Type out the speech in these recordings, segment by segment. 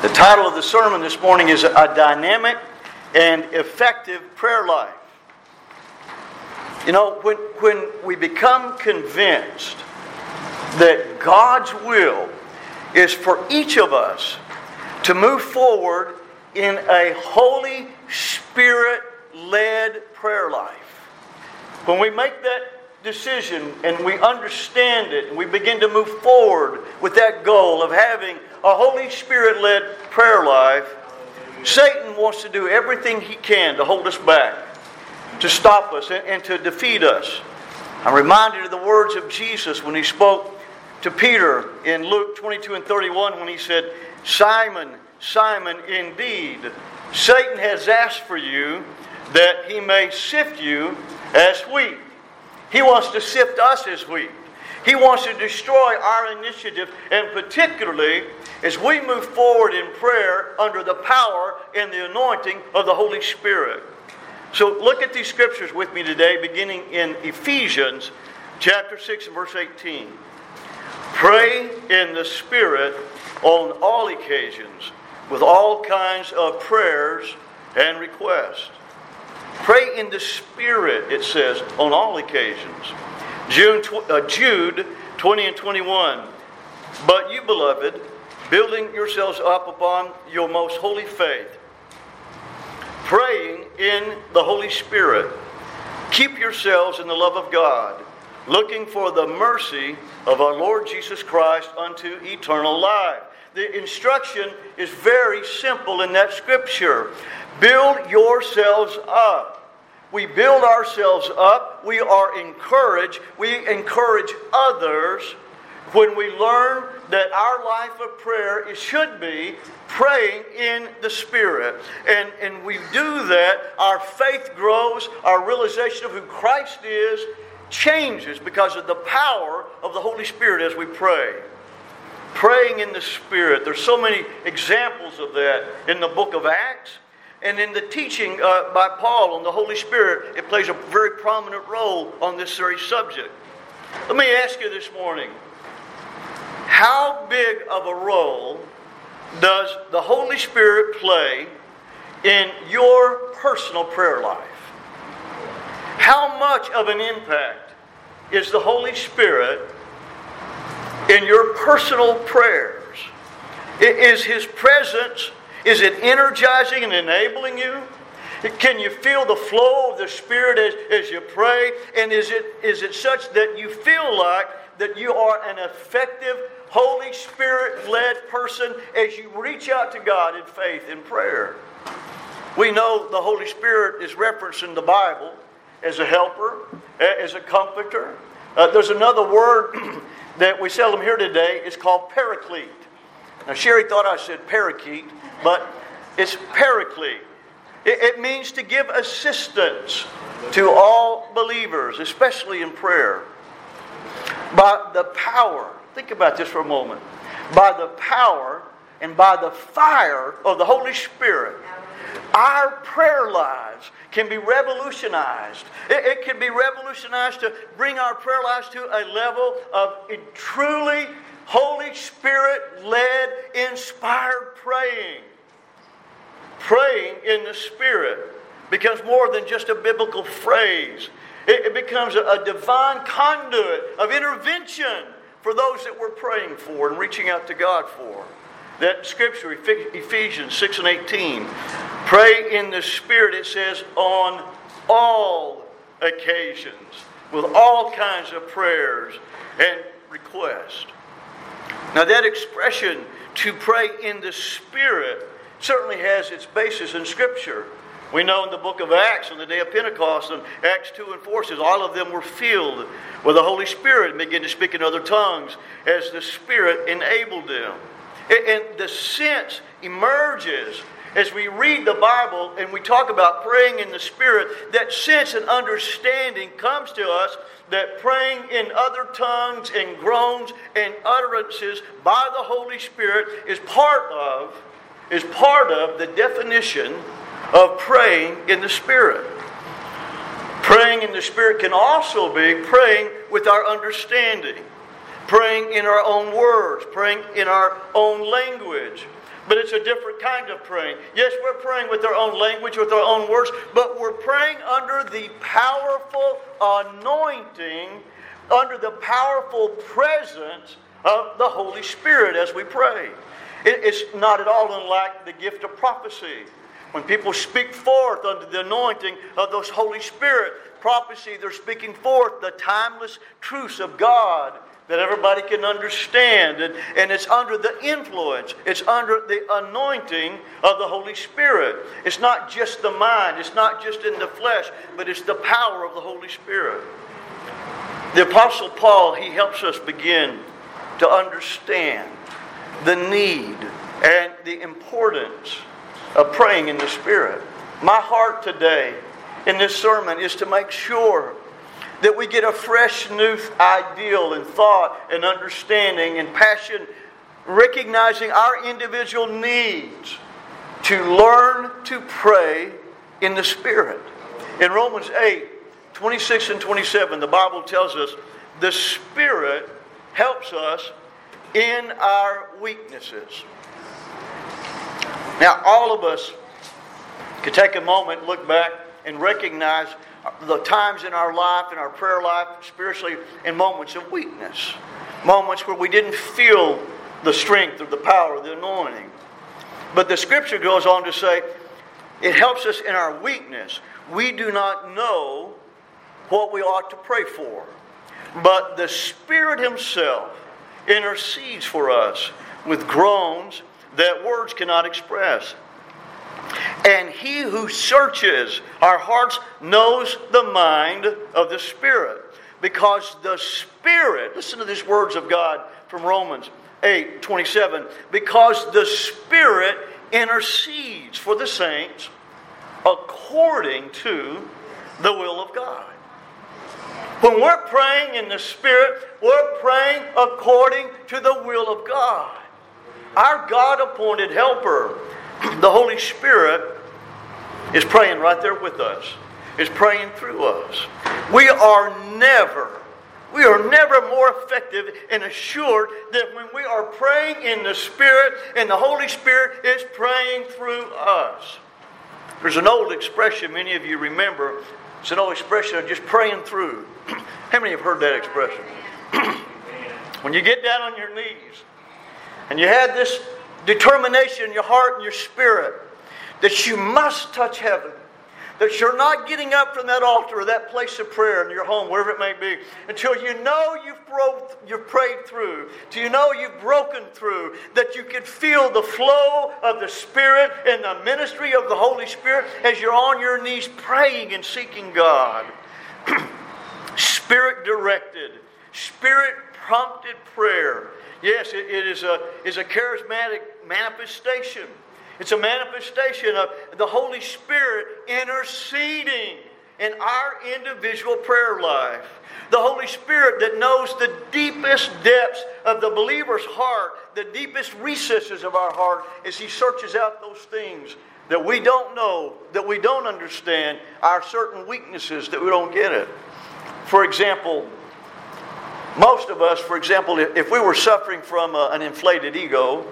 The title of the sermon this morning is A Dynamic and Effective Prayer Life. You know, when we become convinced that God's will is for each of us to move forward in a Holy Spirit-led prayer life, when we make that decision and we understand it and we begin to move forward with that goal of having a Holy Spirit-led prayer life, Satan wants to do everything he can to hold us back, to stop us and to defeat us. I'm reminded of the words of Jesus when he spoke to Peter in Luke 22 and 31 when he said, "Simon, Simon, indeed, Satan has asked for you that he may sift you as wheat." He wants to sift us as wheat. He wants to destroy our initiative, and particularly as we move forward in prayer under the power and the anointing of the Holy Spirit. So look at these scriptures with me today, beginning in Ephesians chapter 6 and verse 18. Pray in the Spirit on all occasions, with all kinds of prayers and requests. Pray in the Spirit, it says, on all occasions. Jude 20 and 21. But you, beloved, building yourselves up upon your most holy faith, praying in the Holy Spirit, keep yourselves in the love of God, looking for the mercy of our Lord Jesus Christ unto eternal life. The instruction is very simple in that scripture. Build yourselves up. We build ourselves up. We are encouraged. We encourage others when we learn that our life of prayer should be praying in the Spirit. And we do that, our faith grows, our realization of who Christ is changes because of the power of the Holy Spirit as we pray. Praying in the Spirit. There's so many examples of that in the book of Acts. And in the teaching by Paul on the Holy Spirit, it plays a very prominent role on this very subject. Let me ask you this morning, how big of a role does the Holy Spirit play in your personal prayer life? How much of an impact is the Holy Spirit in your personal prayers? Is His presence, is it energizing and enabling you? Can you feel the flow of the Spirit as you pray? And is it such that you feel like that you are an effective, Holy Spirit-led person as you reach out to God in faith in prayer? We know the Holy Spirit is referenced in the Bible as a helper, as a comforter. There's another word that we seldom hear today. It's called paraclete. Now, Sherry thought I said parakeet, but it's paraclete. It means to give assistance to all believers, especially in prayer. By the power, think about this for a moment. By the power and by the fire of the Holy Spirit, our prayer lives can be revolutionized. It can be revolutionized to bring our prayer lives to a level of truly Holy Spirit-led, inspired praying. Praying in the Spirit becomes more than just a biblical phrase. It becomes a divine conduit of intervention for those that we're praying for and reaching out to God for. That scripture, Ephesians 6 and 18. Pray in the Spirit, it says, on all occasions, with all kinds of prayers and requests. Now that expression, to pray in the Spirit, certainly has its basis in Scripture. We know in the book of Acts, on the day of Pentecost, in Acts 2 and 4 says, all of them were filled with the Holy Spirit and began to speak in other tongues as the Spirit enabled them. And the sense emerges as we read the Bible and we talk about praying in the Spirit. That sense and understanding comes to us that praying in other tongues and groans and utterances by the Holy Spirit is part of the definition of praying in the Spirit. Praying in the Spirit can also be praying with our understanding. praying in our own words, praying in our own language. But it's a different kind of praying. Yes, we're praying with our own language, with our own words, but we're praying under the powerful anointing, under the powerful presence of the Holy Spirit as we pray. It's not at all unlike the gift of prophecy. When people speak forth under the anointing of the Holy Spirit, prophecy, they're speaking forth the timeless truths of God that everybody can understand. And it's under the influence, it's under the anointing of the Holy Spirit. It's not just the mind, it's not just in the flesh, but it's the power of the Holy Spirit. The Apostle Paul, he helps us begin to understand the need and the importance of praying in the Spirit. My heart today in this sermon is to make sure that we get a fresh new ideal and thought and understanding and passion, recognizing our individual needs to learn to pray in the Spirit. In Romans 8, 26 and 27, the Bible tells us the Spirit helps us in our weaknesses. Now, all of us could take a moment, look back, and recognize the times in our life, in our prayer life, spiritually, in moments of weakness. Moments where we didn't feel the strength or the power, the anointing. But the Scripture goes on to say, it helps us in our weakness. We do not know what we ought to pray for, but the Spirit Himself intercedes for us with groans that words cannot express. And He who searches our hearts knows the mind of the Spirit. Because the Spirit, listen to these words of God from Romans 8:27. Because the Spirit intercedes for the saints according to the will of God. When we're praying in the Spirit, we're praying according to the will of God. Our God-appointed helper, the Holy Spirit, is praying right there with us. Is praying through us. We are never more effective and assured than when we are praying in the Spirit and the Holy Spirit is praying through us. There's an old expression many of you remember. It's an old expression of just praying through. How many have heard that expression? When you get down on your knees and you had this determination in your heart and your spirit that you must touch heaven, that you're not getting up from that altar or that place of prayer in your home, wherever it may be, until you know you've prayed through, till you know you've broken through, that you can feel the flow of the Spirit and the ministry of the Holy Spirit as you're on your knees praying and seeking God. Spirit-directed, Spirit-prompted prayer. Yes, it is a charismatic manifestation. It's a manifestation of the Holy Spirit interceding in our individual prayer life. The Holy Spirit that knows the deepest depths of the believer's heart, the deepest recesses of our heart, as He searches out those things that we don't know, that we don't understand, our certain weaknesses that we don't get it. For example, most of us, if we were suffering from an inflated ego,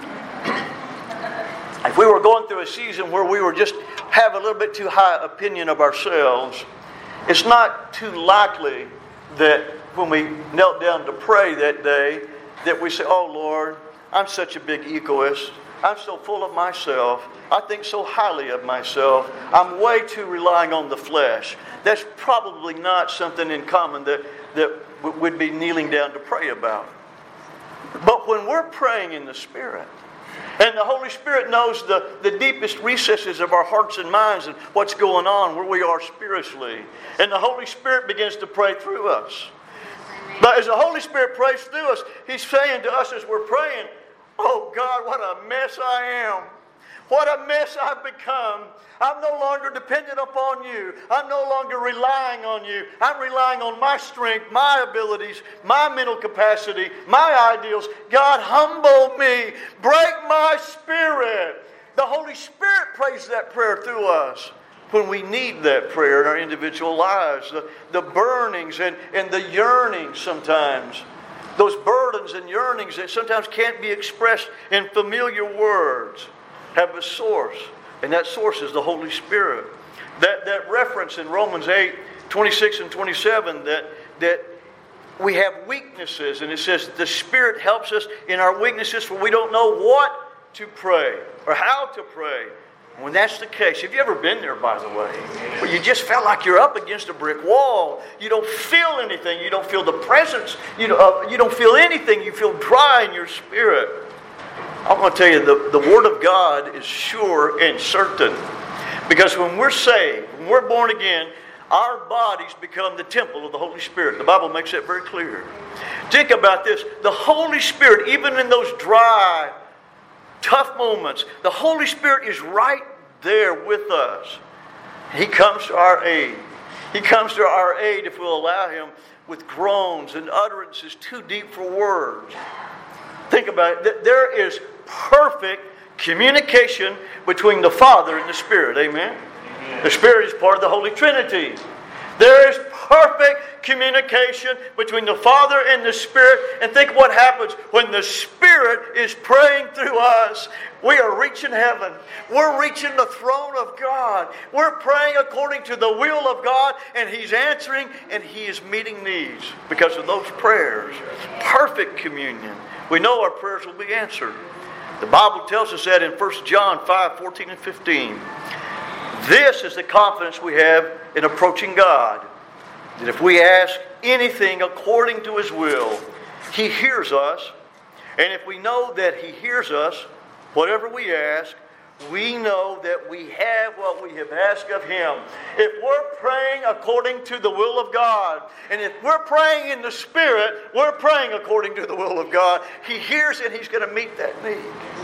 if we were going through a season where we were just have a little bit too high opinion of ourselves, it's not too likely that when we knelt down to pray that day, that we say, "Oh Lord, I'm such a big egoist. I'm so full of myself. I think so highly of myself. I'm way too relying on the flesh." That's probably not something in common that we'd be kneeling down to pray about. But when we're praying in the Spirit, and the Holy Spirit knows the deepest recesses of our hearts and minds and what's going on, where we are spiritually, and the Holy Spirit begins to pray through us. But as the Holy Spirit prays through us, He's saying to us as we're praying, "Oh God, what a mess I am. What a mess I've become. I'm no longer dependent upon You. I'm no longer relying on You. I'm relying on my strength, my abilities, my mental capacity, my ideals. God, humble me. Break my spirit." The Holy Spirit prays that prayer through us when we need that prayer in our individual lives. The burnings and the yearnings sometimes Those burdens and yearnings that sometimes can't be expressed in familiar words have a source, and that source is the Holy Spirit. That reference in Romans 8, 26 and 27, that we have weaknesses, and it says the Spirit helps us in our weaknesses, for we don't know what to pray or how to pray. When that's the case, have you ever been there, by the way, where you just felt like you're up against a brick wall? You don't feel anything. You don't feel the presence. You don't feel anything. You feel dry in your spirit. I want to tell you, the Word of God is sure and certain. Because when we're saved, when we're born again, our bodies become the temple of the Holy Spirit. The Bible makes that very clear. Think about this. The Holy Spirit, even in those dry, tough moments, the Holy Spirit is right there with us. He comes to our aid. He comes to our aid if we'll allow Him, with groans and utterances too deep for words. Think about it. There is perfect communication between the Father and the Spirit. Amen? The Spirit is part of the Holy Trinity. There is perfect communication between the Father and the Spirit. And think what happens when the Spirit is praying through us. We are reaching heaven. We're reaching the throne of God. We're praying according to the will of God, and He's answering, and He is meeting needs because of those prayers. Perfect communion. We know our prayers will be answered. The Bible tells us that in 1 John 5, 14 and 15. This is the confidence we have in approaching God. That if we ask anything according to His will, He hears us. And if we know that He hears us, whatever we ask, we know that we have what we have asked of Him. If we're praying according to the will of God, and if we're praying in the Spirit, we're praying according to the will of God. He hears, and He's going to meet that need.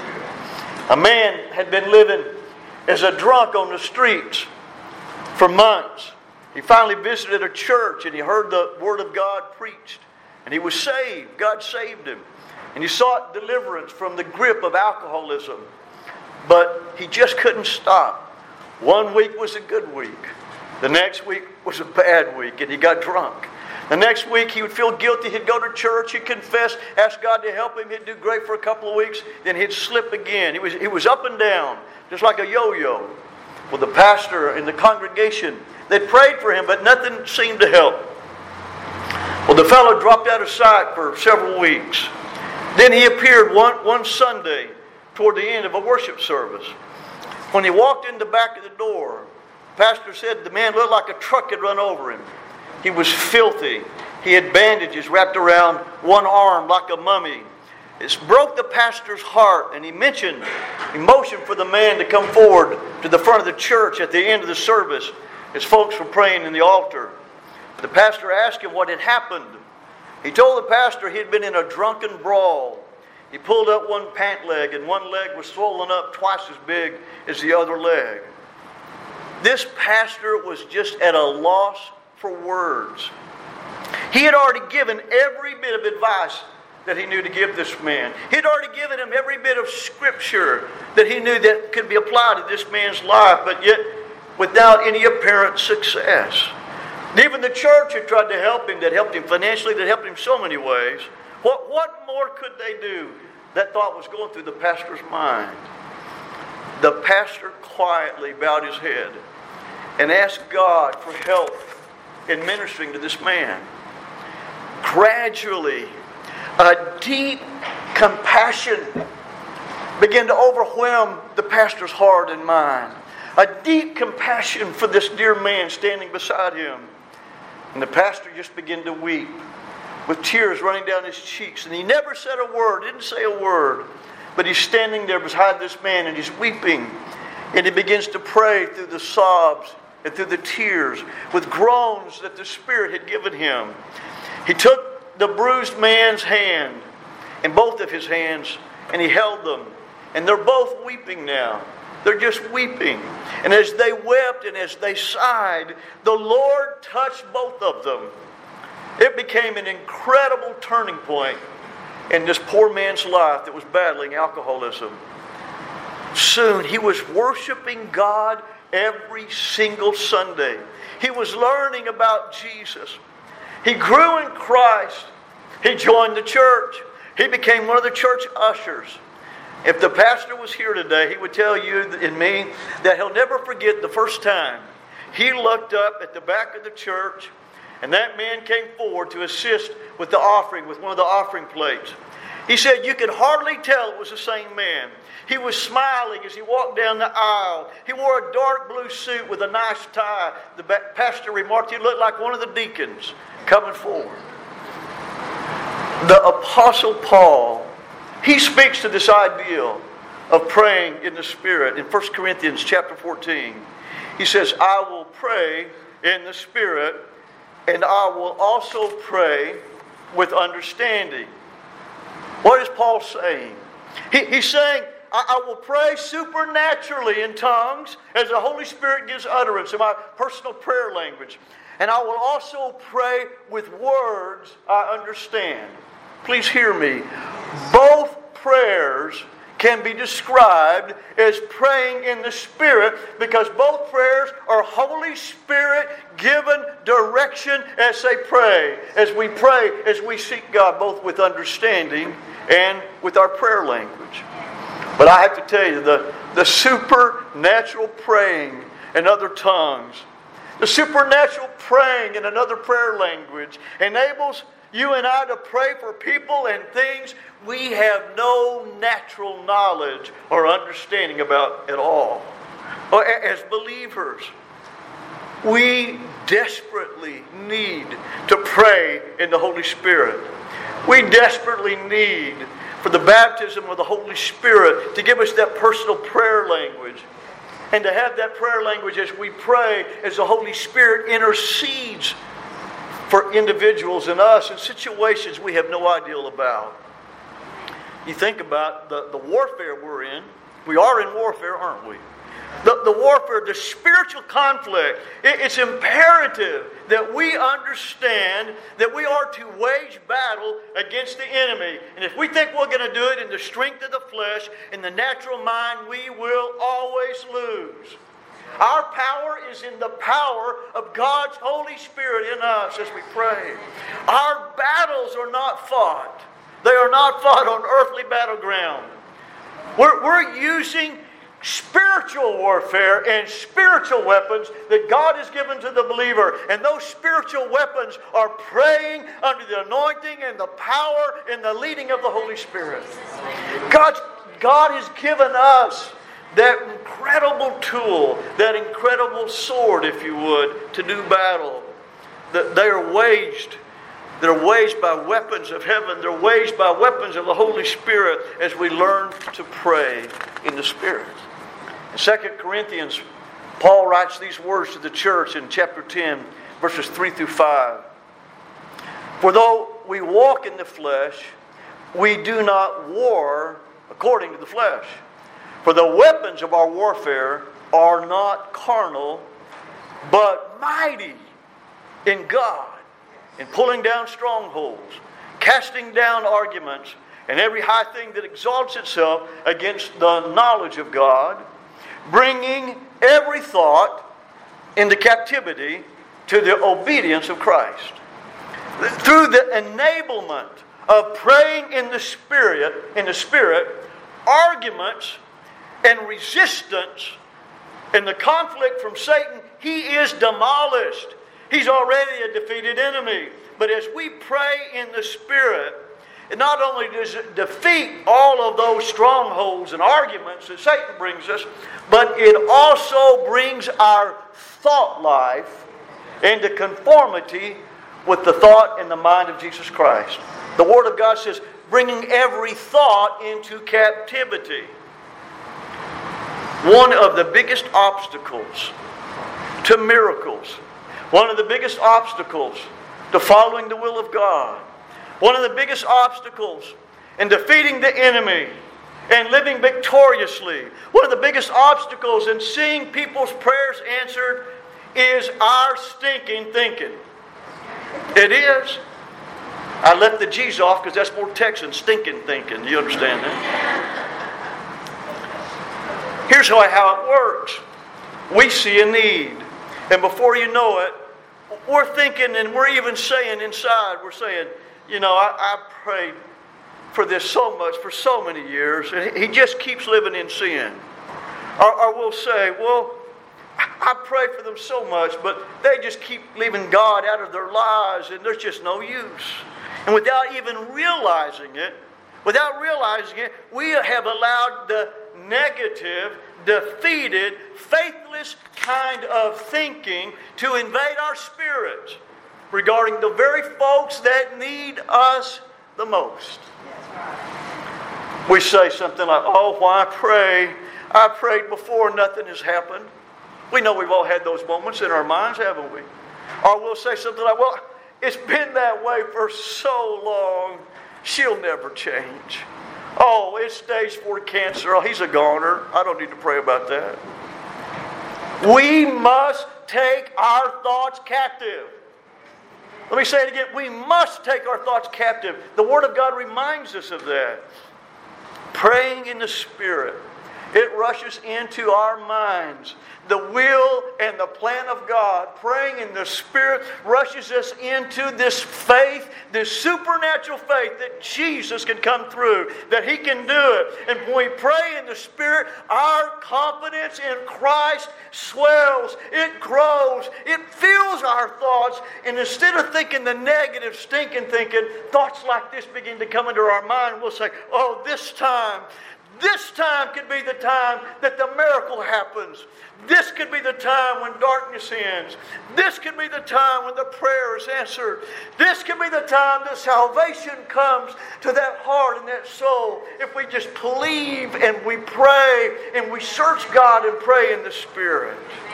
A man had been living as a drunk on the streets for months. He finally visited a church, and he heard the Word of God preached. And he was saved. God saved him. And he sought deliverance from the grip of alcoholism. But he just couldn't stop. One week was a good week. The next week was a bad week, and he got drunk. The next week he would feel guilty. He'd go to church, he'd confess, ask God to help him. He'd do great for a couple of weeks. Then he'd slip again. He was up and down, just like a yo-yo. Well, the pastor and the congregation, they prayed for him, but nothing seemed to help. Well, the fellow dropped out of sight for several weeks. Then he appeared one Sunday toward the end of a worship service. When he walked in the back of the door, the pastor said the man looked like a truck had run over him. He was filthy. He had bandages wrapped around one arm like a mummy. It broke the pastor's heart, and he motioned for the man to come forward to the front of the church at the end of the service as folks were praying in the altar. The pastor asked him what had happened. He told the pastor he had been in a drunken brawl. He pulled up one pant leg, and one leg was swollen up twice as big as the other leg. This pastor was just at a loss for words. He had already given every bit of advice that he knew to give this man. He had already given him every bit of scripture that he knew that could be applied to this man's life, but yet without any apparent success. And even the church had tried to help him, that helped him financially, that helped him so many ways. What more could they do? That thought was going through the pastor's mind. The pastor quietly bowed his head and asked God for help in ministering to this man. Gradually, a deep compassion began to overwhelm the pastor's heart and mind. A deep compassion for this dear man standing beside him. And the pastor just began to weep, with tears running down his cheeks. And he never said a word, didn't say a word. But he's standing there beside this man, and he's weeping. And he begins to pray through the sobs and through the tears, with groans that the Spirit had given him. He took the bruised man's hand, in both of his hands, and he held them. And they're both weeping now. They're just weeping. And as they wept and as they sighed, the Lord touched both of them. It became an incredible turning point in this poor man's life that was battling alcoholism. Soon he was worshiping God every single Sunday. He was learning about Jesus. He grew in Christ. He joined the church. He became one of the church ushers. If the pastor was here today, he would tell you and me that he'll never forget the first time he looked up at the back of the church and that man came forward to assist with the offering, with one of the offering plates. He said you could hardly tell it was the same man. He was smiling as he walked down the aisle. He wore a dark blue suit with a nice tie. The pastor remarked he looked like one of the deacons coming forward. The Apostle Paul, he speaks to this ideal of praying in the Spirit. In 1 Corinthians chapter 14, he says, I will pray in the Spirit, and I will also pray with understanding. What is Paul saying? He's saying, I will pray supernaturally in tongues as the Holy Spirit gives utterance in my personal prayer language. And I will also pray with words I understand. Please hear me. Both prayers can be described as praying in the Spirit because both prayers are Holy Spirit given direction as they pray. As we seek God both with understanding and with our prayer language. But I have to tell you, the supernatural praying in other tongues, the supernatural praying in another prayer language enables you and I to pray for people and things we have no natural knowledge or understanding about at all. As believers, we desperately need to pray in the Holy Spirit. We desperately need for the baptism of the Holy Spirit to give us that personal prayer language. And to have that prayer language as we pray, as the Holy Spirit intercedes for individuals and us in situations we have no idea about. You think about the warfare we're in. We are in warfare, aren't we? The warfare, the spiritual conflict. It's imperative that we understand that we are to wage battle against the enemy. And if we think we're going to do it in the strength of the flesh, in the natural mind, we will always lose. Our power is in the power of God's Holy Spirit in us as we pray. Our battles are not fought. They are not fought on earthly battleground. We're using spiritual warfare and spiritual weapons that God has given to the believer. And those spiritual weapons are praying under the anointing and the power and the leading of the Holy Spirit. God has given us that incredible tool, that incredible sword, if you would, to do battle. They're waged by weapons of heaven. They're waged by weapons of the Holy Spirit as we learn to pray in the Spirit. In 2 Corinthians, Paul writes these words to the church in chapter 10, verses 3 through 5. For though we walk in the flesh, we do not war according to the flesh. For the weapons of our warfare are not carnal, but mighty in God, in pulling down strongholds, casting down arguments, and every high thing that exalts itself against the knowledge of God, bringing every thought into captivity to the obedience of Christ. Through the enablement of praying in the Spirit, arguments and resistance and the conflict from Satan, he is demolished. He's already a defeated enemy. But as we pray in the Spirit, it not only does it defeat all of those strongholds and arguments that Satan brings us, but it also brings our thought life into conformity with the thought and the mind of Jesus Christ. The Word of God says, bringing every thought into captivity. One of the biggest obstacles to miracles, one of the biggest obstacles to following the will of God, one of the biggest obstacles in defeating the enemy and living victoriously, one of the biggest obstacles in seeing people's prayers answered is our stinking thinking. It is. I left the G's off because that's more Texan, stinking thinking. Do you understand that? Here's how it works. We see a need. And before you know it, we're thinking and we're even saying inside, we're saying, I prayed for this so much for so many years, and he just keeps living in sin. Or we'll say, well, I pray for them so much, but they just keep leaving God out of their lives, and there's just no use. And without even realizing it, we have allowed the negative, defeated, faithless kind of thinking to invade our spirits regarding the very folks that need us the most. We say something like, oh, why pray? I prayed before, nothing has happened. We know we've all had those moments in our minds, haven't we? Or we'll say something like, well, it's been that way for so long, she'll never change. Oh, it's stage 4 cancer. Oh, he's a goner. I don't need to pray about that. We must take our thoughts captive. Let me say it again. We must take our thoughts captive. The Word of God reminds us of that. Praying in the Spirit, it rushes into our minds. The will and the plan of God, praying in the Spirit, rushes us into this faith, this supernatural faith that Jesus can come through, that He can do it. And when we pray in the Spirit, our confidence in Christ swells, it grows, it fills our thoughts. And instead of thinking the negative, stinking thinking, thoughts like this begin to come into our mind. We'll say, oh, this time could be the time that the miracle happens. This could be the time when darkness ends. This could be the time when the prayer is answered. This could be the time that salvation comes to that heart and that soul. If we just believe and we pray and we search God and pray in the Spirit.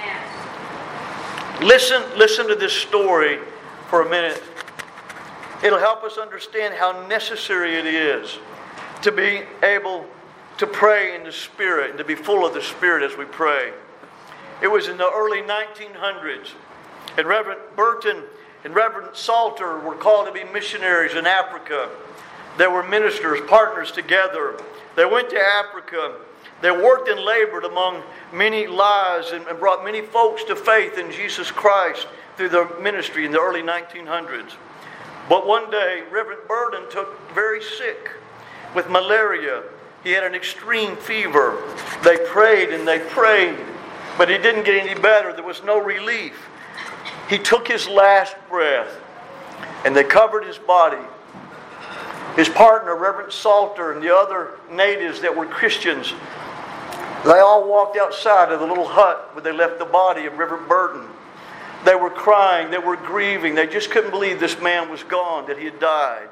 Listen to this story for a minute. It'll help us understand how necessary it is to be able to pray in the Spirit and to be full of the Spirit as we pray. It was in the early 1900s, and Reverend Burton and Reverend Salter were called to be missionaries in Africa. They were ministers, partners together. They went to Africa. They worked and labored among many lives and brought many folks to faith in Jesus Christ through their ministry in the early 1900s. But one day, Reverend Burton took very sick with malaria. He had an extreme fever. They prayed and they prayed, but it didn't get any better. There was no relief. He took his last breath, and they covered his body. His partner, Reverend Salter, and the other natives that were Christians, they all walked outside of the little hut where they left the body of Reverend Burton. They were crying. They were grieving. They just couldn't believe this man was gone, that he had died.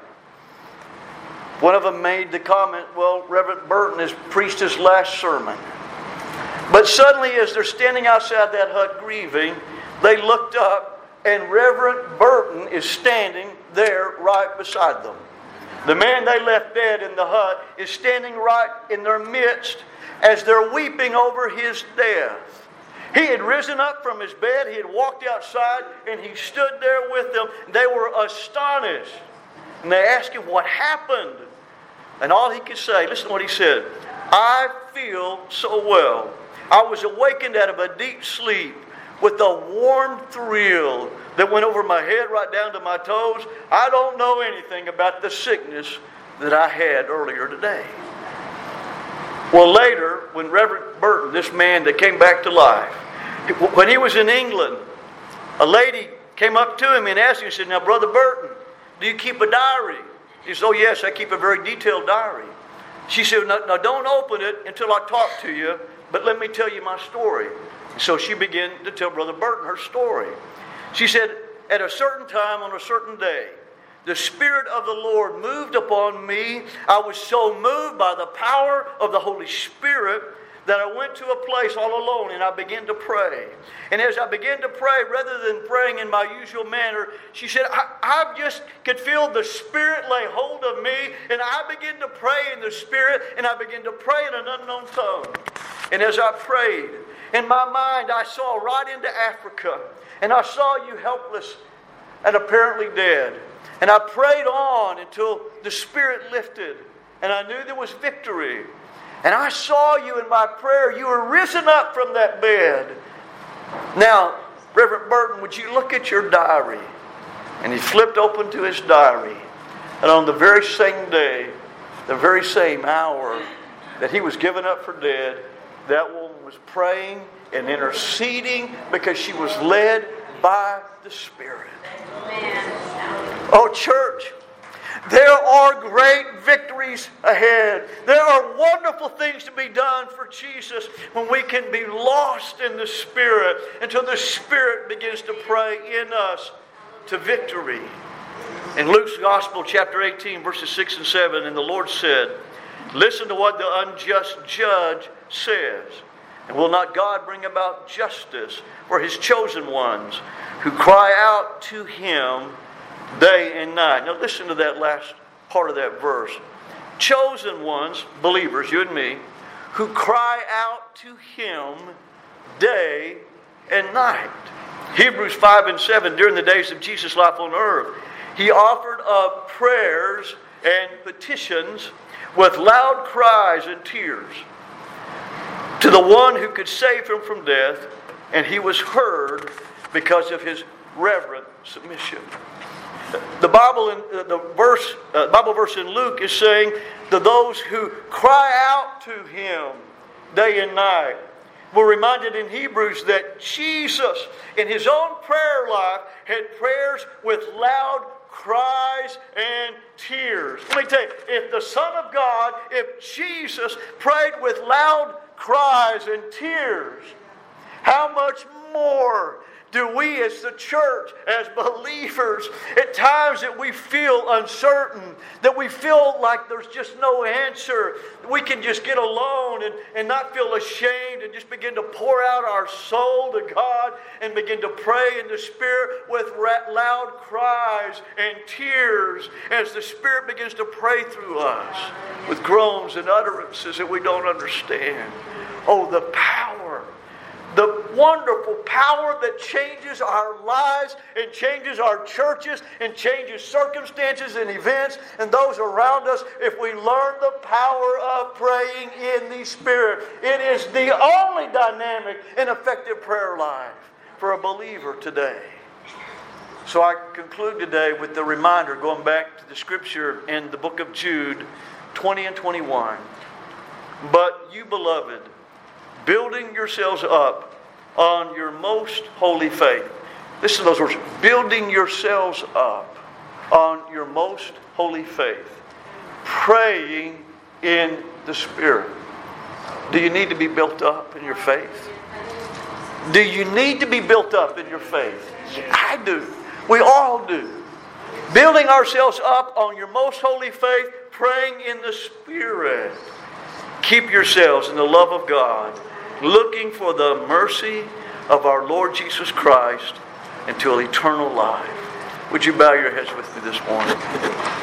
One of them made the comment, well, Reverend Burton has preached his last sermon. But suddenly, as they're standing outside that hut grieving, they looked up, and Reverend Burton is standing there right beside them. The man they left dead in the hut is standing right in their midst as they're weeping over his death. He had risen up from his bed, he had walked outside, and he stood there with them. They were astonished. And they asked him what happened. And all he could say, listen to what he said, I feel so well. I was awakened out of a deep sleep with a warm thrill that went over my head right down to my toes. I don't know anything about the sickness that I had earlier today. Well, later, when Reverend Burton, this man that came back to life, when he was in England, a lady came up to him and asked him, she said, now, Brother Burton, do you keep a diary? He said, oh, yes, I keep a very detailed diary. She said, now don't open it until I talk to you, but let me tell you my story. So she began to tell Brother Burton her story. She said, at a certain time on a certain day, the Spirit of the Lord moved upon me. I was so moved by the power of the Holy Spirit that I went to a place all alone and I began to pray. And as I began to pray, rather than praying in my usual manner, she said, I just could feel the Spirit lay hold of me, and I began to pray in the Spirit, and I began to pray in an unknown tongue. And as I prayed, in my mind I saw right into Africa, and I saw you helpless and apparently dead. And I prayed on until the Spirit lifted, and I knew there was victory. And I saw you in my prayer. You were risen up from that bed. Now, Reverend Burton, would you look at your diary? And he flipped open to his diary. And on the very same day, the very same hour that he was given up for dead, that woman was praying and interceding because she was led by the Spirit. Oh, church, there are great victories ahead. There are wonderful things to be done for Jesus when we can be lost in the Spirit until the Spirit begins to pray in us to victory. In Luke's Gospel, chapter 18, verses 6 and 7, and the Lord said, "Listen to what the unjust judge says. And will not God bring about justice for His chosen ones who cry out to Him day and night?" Now listen to that last part of that verse. Chosen ones, believers, you and me, who cry out to Him day and night. Hebrews 5 and 7, during the days of Jesus' life on earth, He offered up prayers and petitions with loud cries and tears to the one who could save him from death, and He was heard because of His reverent submission. The Bible verse in Luke is saying to those who cry out to Him day and night. We're reminded in Hebrews that Jesus, in His own prayer life, had prayers with loud cries and tears. Let me tell you, if the Son of God, if Jesus prayed with loud cries and tears, how much more do we as the church, as believers, at times that we feel uncertain, that we feel like there's just no answer, we can just get alone and not feel ashamed and just begin to pour out our soul to God and begin to pray in the Spirit with loud cries and tears as the Spirit begins to pray through us with groans and utterances that we don't understand. Oh, the power, the wonderful power that changes our lives and changes our churches and changes circumstances and events and those around us if we learn the power of praying in the Spirit. It is the only dynamic and effective prayer life for a believer today. So I conclude today with the reminder, going back to the scripture in the book of Jude 20 and 21. "But you, beloved, building yourselves up on your most holy faith." Listen to those words. Building yourselves up on your most holy faith. Praying in the Spirit. Do you need to be built up in your faith? Do you need to be built up in your faith? I do. We all do. Building ourselves up on your most holy faith. Praying in the Spirit. Keep yourselves in the love of God, looking for the mercy of our Lord Jesus Christ until eternal life. Would you bow your heads with me this morning?